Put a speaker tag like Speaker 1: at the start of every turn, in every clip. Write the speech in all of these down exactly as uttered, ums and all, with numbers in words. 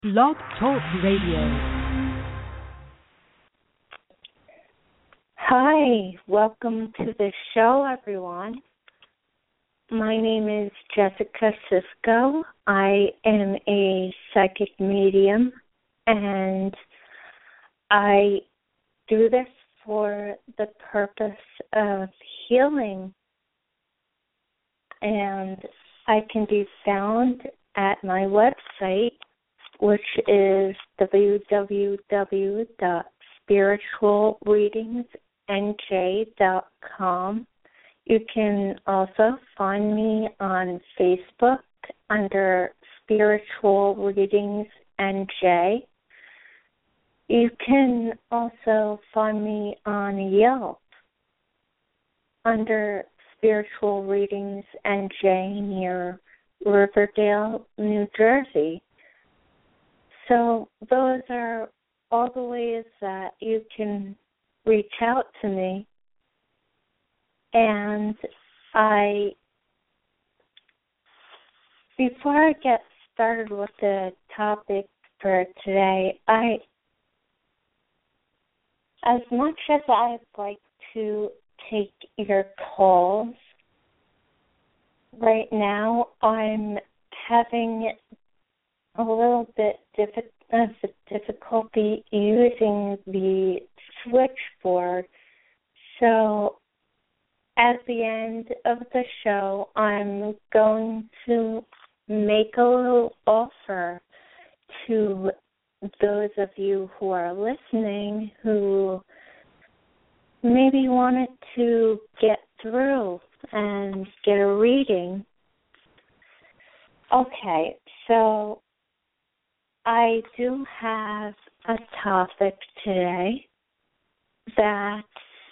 Speaker 1: Blog Talk Radio.
Speaker 2: Hi, welcome to the show, everyone. My name is Jessica Cisco. I am a psychic medium, and I do this for the purpose of healing. And I can be found at my website, which is w w w dot spiritual readings n j dot com. You can also find me on Facebook under Spiritual Readings N J. You can also find me on Yelp under Spiritual Readings N J near Riverdale, New Jersey. So those are all the ways that you can reach out to me. And I, before I get started with the topic for today, I, as much as I'd like to take your calls, right now I'm having a little bit diffi- of difficulty using the switchboard. So at the end of the show, I'm going to make a little offer to those of you who are listening who maybe wanted to get through and get a reading. Okay, so I do have a topic today that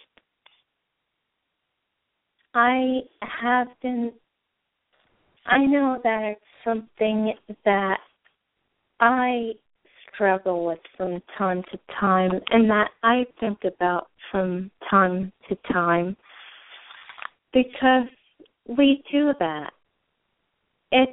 Speaker 2: I have been, I know that it's something that I struggle with from time to time and that I think about from time to time because we do that. It's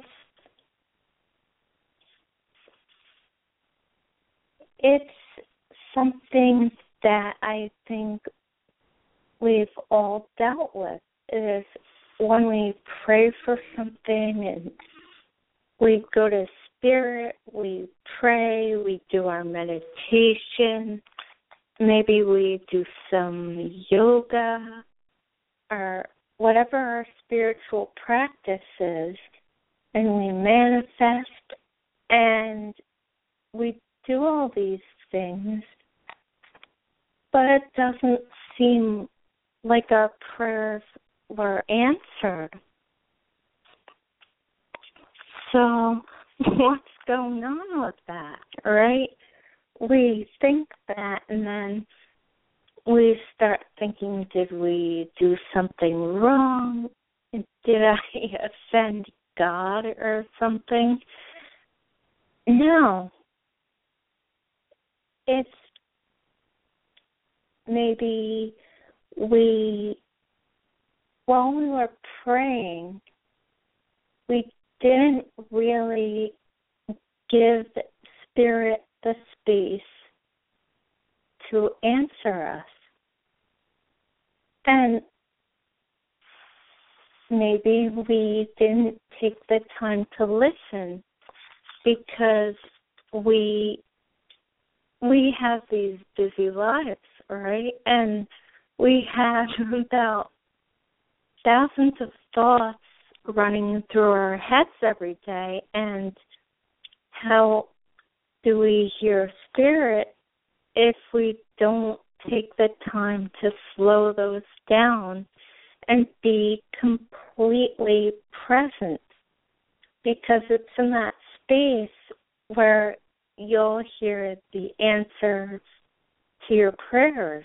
Speaker 2: It's something that I think we've all dealt with. Is when we pray for something and we go to spirit, we pray, we do our meditation, maybe we do some yoga or whatever our spiritual practice is, and we manifest and we do all these things, but it doesn't seem like our prayers were answered. So what's going on with that, right? We think that, and then we start thinking, did we do something wrong? Did I offend God or something? No. It's maybe we, while we were praying, we didn't really give Spirit the space to answer us. And maybe we didn't take the time to listen because we we have these busy lives, right? And we have about thousands of thoughts running through our heads every day. And how do we hear spirit if we don't take the time to slow those down and be completely present? Because it's in that space where you'll hear the answers to your prayers.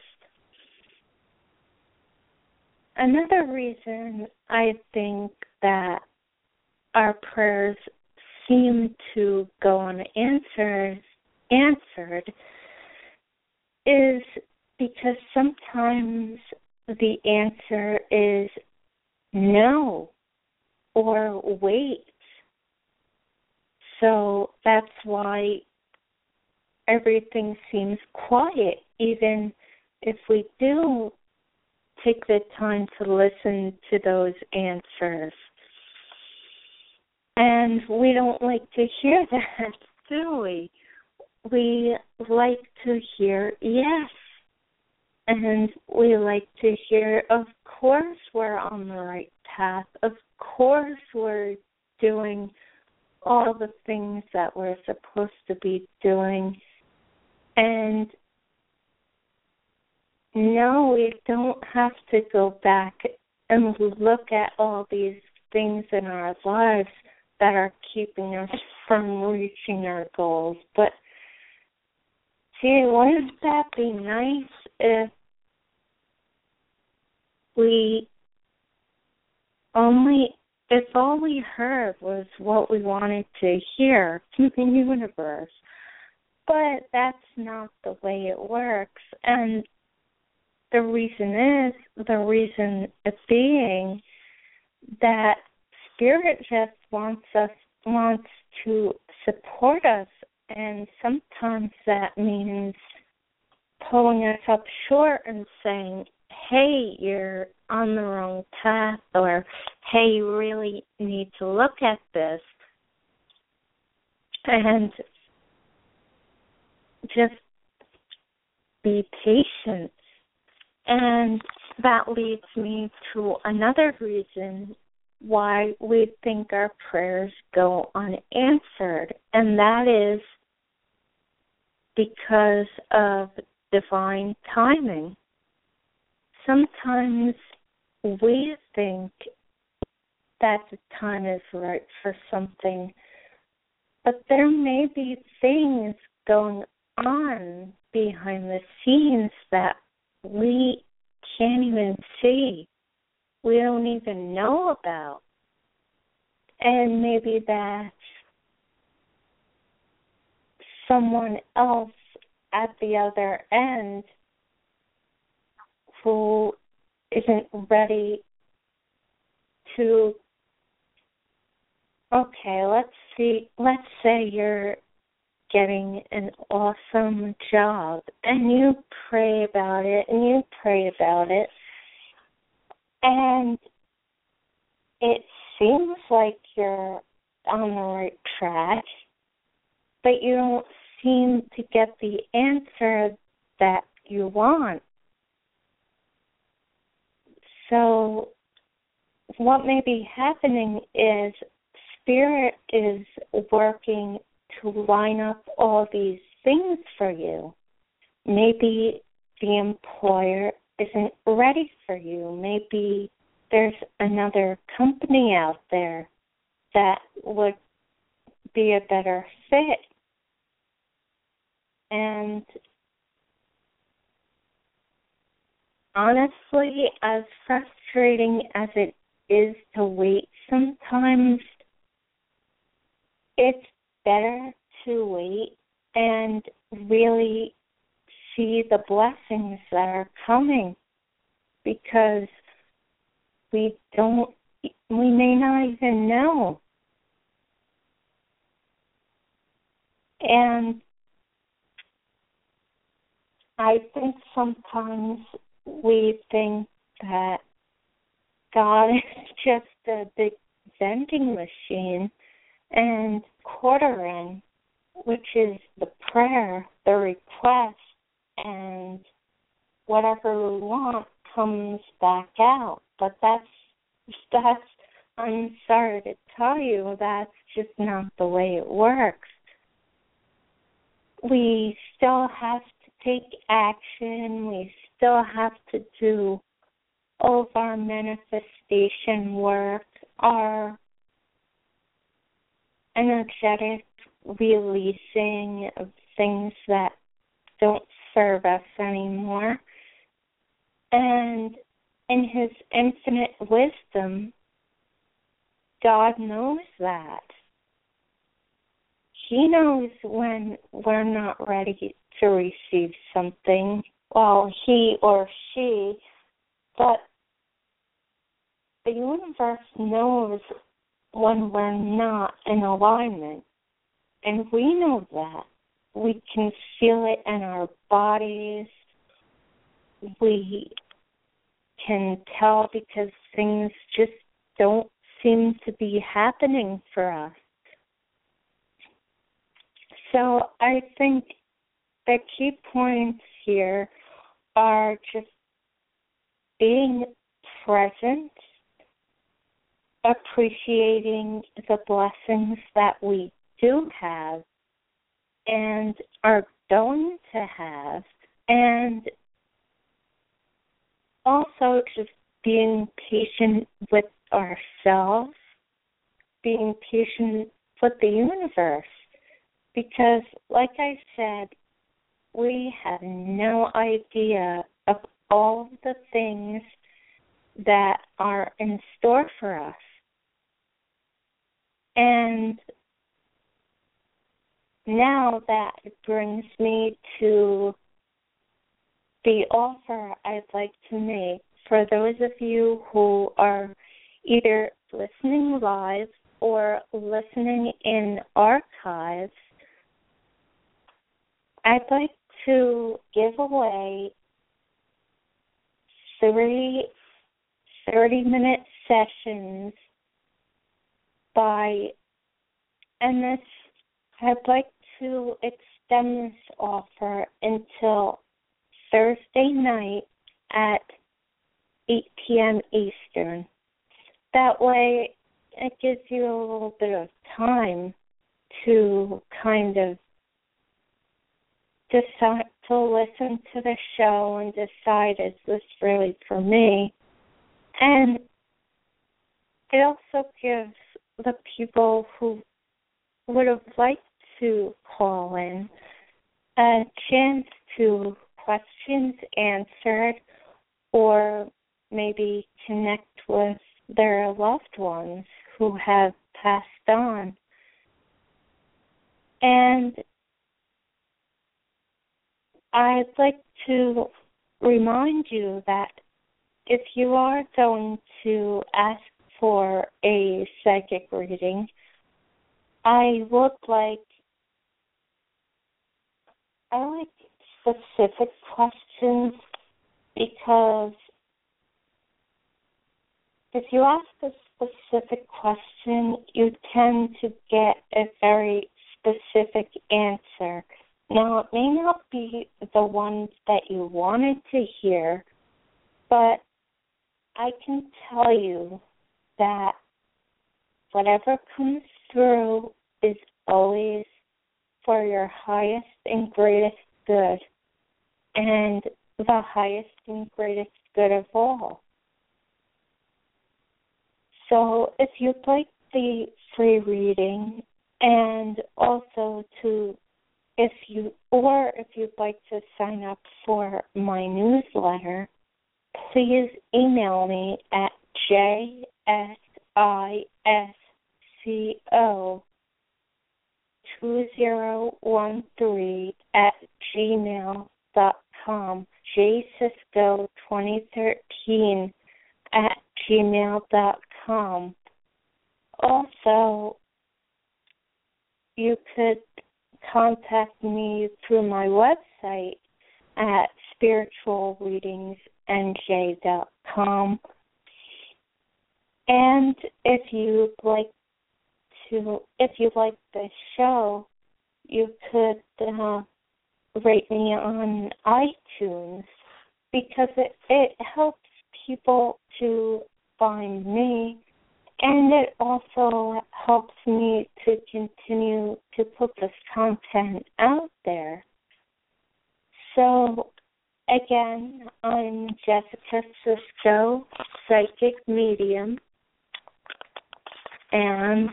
Speaker 2: Another reason I think that our prayers seem to go unanswered answered is because sometimes the answer is no or wait. So that's why everything seems quiet, even if we do take the time to listen to those answers. And we don't like to hear that, do we? We like to hear yes. And we like to hear, of course we're on the right path. Of course we're doing all the things that we're supposed to be doing. And no, we don't have to go back and look at all these things in our lives that are keeping us from reaching our goals. But, gee, wouldn't that be nice if we only, if all we heard was what we wanted to hear from the universe? But that's not the way it works. And the reason is, the reason it being that Spirit just wants us, wants to support us, and sometimes that means pulling us up short and saying, hey, you're on the wrong path, or hey, you really need to look at this. And just be patient. And that leads me to another reason why we think our prayers go unanswered, and that is because of divine timing. Sometimes we think that the time is right for something, but there may be things going on behind the scenes that we can't even see, we don't even know about. And maybe that's someone else at the other end who isn't ready to, okay, let's see, let's say you're getting an awesome job, and you pray about it, and you pray about it, and it seems like you're on the right track, but you don't seem to get the answer that you want. So what may be happening is Spirit is working to line up all these things for you. Maybe the employer isn't ready for you. Maybe there's another company out there that would be a better fit. And honestly, as frustrating as it is to wait sometimes, it's better to wait and really see the blessings that are coming, because we don't, we may not even know. And I think sometimes we think that God is just a big vending machine, and quarter in, which is the prayer, the request, and whatever we want comes back out. But that's, that's, I'm sorry to tell you, that's just not the way it works. We still have to take action. We still have to do all of our manifestation work, our energetic releasing of things that don't serve us anymore. And in His infinite wisdom, God knows that. He knows when we're not ready to receive something. Well, He or she, but the universe knows when we're not in alignment. And we know that. we can feel it in our bodies. We can tell because things just don't seem to be happening for us. So I think the key points here are just being present, appreciating the blessings that we do have and are going to have, and also just being patient with ourselves, being patient with the universe, because like I said, we have no idea of all the things that are in store for us. And now that brings me to the offer I'd like to make for those of you who are either listening live or listening in archives. I'd like to give away three thirty-minute sessions by, and this, I'd like to extend this offer until Thursday night at eight p.m. Eastern. That way, it gives you a little bit of time to kind of decide to listen to the show and decide, is this really for me? And it also gives the people who would have liked to call in a chance to questions answered or maybe connect with their loved ones who have passed on. And I'd like to remind you that if you are going to ask for a psychic reading, I would like I like specific questions, because if you ask a specific question, you tend to get a very specific answer. Now, it may not be the one that you wanted to hear, but I can tell you that whatever comes through is always for your highest and greatest good, and the highest and greatest good of all. So if you'd like the free reading, and also to, if you, or if you'd like to sign up for my newsletter, please email me at jsisco two zero one three at gmail dot com, jsisco twenty thirteen at gmail dot com. Also, you could contact me through my website at spiritual readings n j dot com. And if you'd like to, if you like the show, you could uh, rate me on iTunes, because it, it helps people to find me, and it also helps me to continue to put this content out there. So, again, I'm Jessica Cisco, psychic medium, and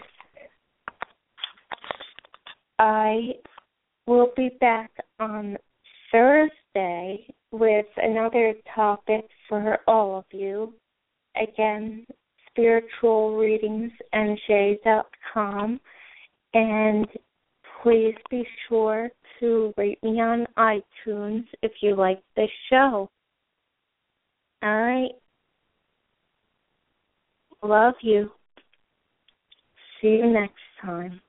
Speaker 2: I will be back on Thursday with another topic for all of you. Again, spiritual readings n j dot com, and please be sure to rate me on iTunes if you like this show. All right. Love you. See you next time.